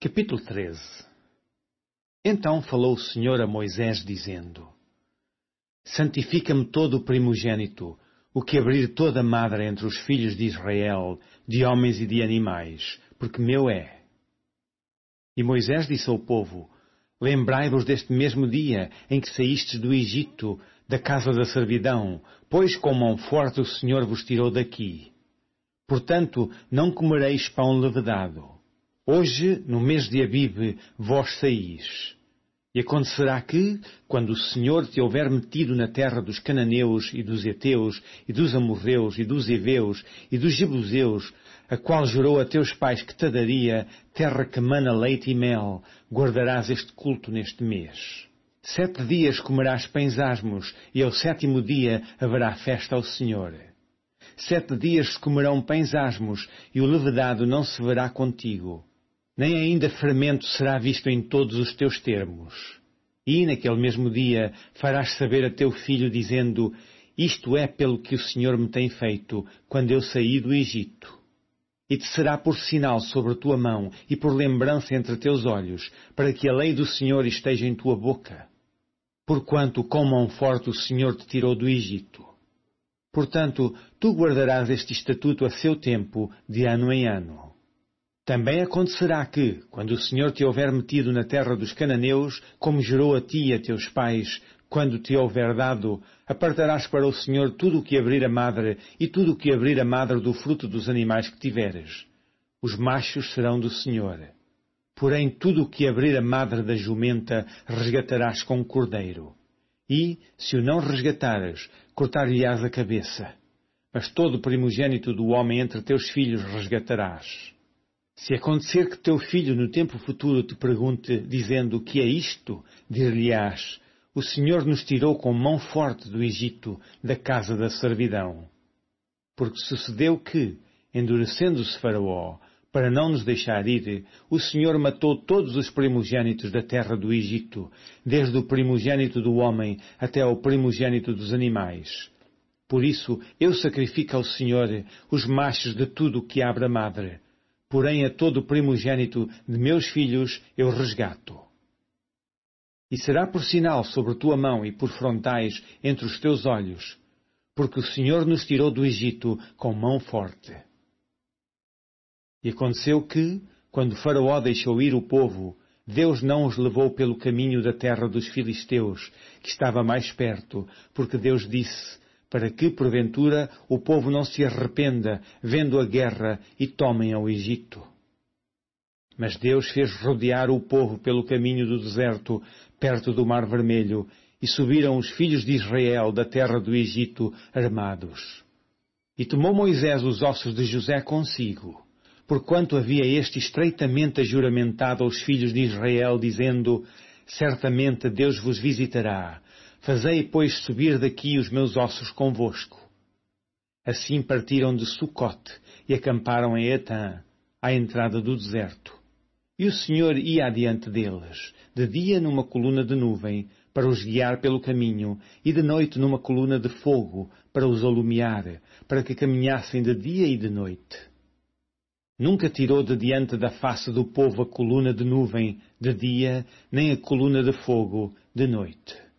Capítulo 13. Então falou o Senhor a Moisés, dizendo: Santifica-me todo o primogênito, o que abrir toda madre entre os filhos de Israel, de homens e de animais, porque meu é. E Moisés disse ao povo: Lembrai-vos deste mesmo dia em que saístes do Egito, da casa da servidão, pois com mão forte o Senhor vos tirou daqui. Portanto, não comereis pão levedado. Hoje, no mês de Abibe, vós saís. E acontecerá que, quando o Senhor te houver metido na terra dos cananeus e dos heteus e dos amorreus e dos heveus e dos jebuseus, a qual jurou a teus pais que te daria, terra que mana leite e mel, guardarás este culto neste mês. 7 dias comerás pães asmos, e ao 7º dia haverá festa ao Senhor. 7 dias se comerão pães asmos, e o levedado não se verá contigo. Nem ainda fermento será visto em todos os teus termos. E naquele mesmo dia farás saber a teu filho, dizendo: Isto é pelo que o Senhor me tem feito, quando eu saí do Egito. E te será por sinal sobre a tua mão, e por lembrança entre teus olhos, para que a lei do Senhor esteja em tua boca. Porquanto com mão forte o Senhor te tirou do Egito. Portanto, tu guardarás este estatuto a seu tempo, de ano em ano. Também acontecerá que, quando o Senhor te houver metido na terra dos cananeus, como jurou a ti e a teus pais, quando te houver dado, apartarás para o Senhor tudo o que abrir a madre e tudo o que abrir a madre do fruto dos animais que tiveres. Os machos serão do Senhor. Porém, tudo o que abrir a madre da jumenta resgatarás com um cordeiro. E, se o não resgatares, cortar-lhe-ás a cabeça. Mas todo o primogênito do homem entre teus filhos resgatarás. Se acontecer que teu filho no tempo futuro te pergunte, dizendo: Que é isto? Dir-lhe-ás: O Senhor nos tirou com mão forte do Egito, da casa da servidão. Porque sucedeu que, endurecendo-se Faraó, para não nos deixar ir, o Senhor matou todos os primogênitos da terra do Egito, desde o primogênito do homem até ao primogênito dos animais. Por isso eu sacrifico ao Senhor os machos de tudo o que abre a madre. Porém a todo o primogênito de meus filhos eu resgato. E será por sinal sobre tua mão e por frontais entre os teus olhos, porque o Senhor nos tirou do Egito com mão forte. E aconteceu que, quando Faraó deixou ir o povo, Deus não os levou pelo caminho da terra dos filisteus, que estava mais perto, porque Deus disse: para que, porventura, o povo não se arrependa, vendo a guerra, e tomem ao Egito. Mas Deus fez rodear o povo pelo caminho do deserto, perto do Mar Vermelho, e subiram os filhos de Israel da terra do Egito, armados. E tomou Moisés os ossos de José consigo, porquanto havia este estreitamente ajuramentado aos filhos de Israel, dizendo: Certamente Deus vos visitará. Fazei, pois, subir daqui os meus ossos convosco. Assim partiram de Sucote e acamparam em Etã, à entrada do deserto. E o Senhor ia adiante deles, de dia numa coluna de nuvem, para os guiar pelo caminho, e de noite numa coluna de fogo, para os alumiar, para que caminhassem de dia e de noite. Nunca tirou de diante da face do povo a coluna de nuvem de dia, nem a coluna de fogo de noite.